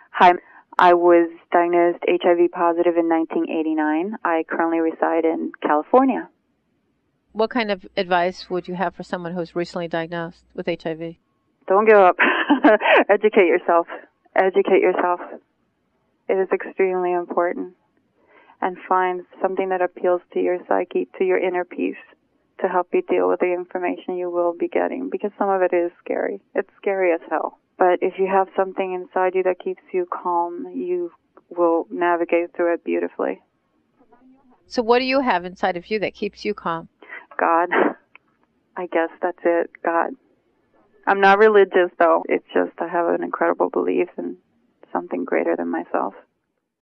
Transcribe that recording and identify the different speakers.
Speaker 1: Hi, I was diagnosed HIV positive in 1989. I currently reside in California.
Speaker 2: What kind of advice would you have for someone who's recently diagnosed with HIV?
Speaker 1: Don't give up. Educate yourself. Educate yourself. It is extremely important. And find something that appeals to your psyche, to your inner peace, to help you deal with the information you will be getting. Because some of it is scary. It's scary as hell. But if you have something inside you that keeps you calm, you will navigate through it beautifully.
Speaker 2: So what do you have inside of you that keeps you calm?
Speaker 1: God. I guess that's it. God. I'm not religious, though. It's just I have an incredible belief in something greater than myself.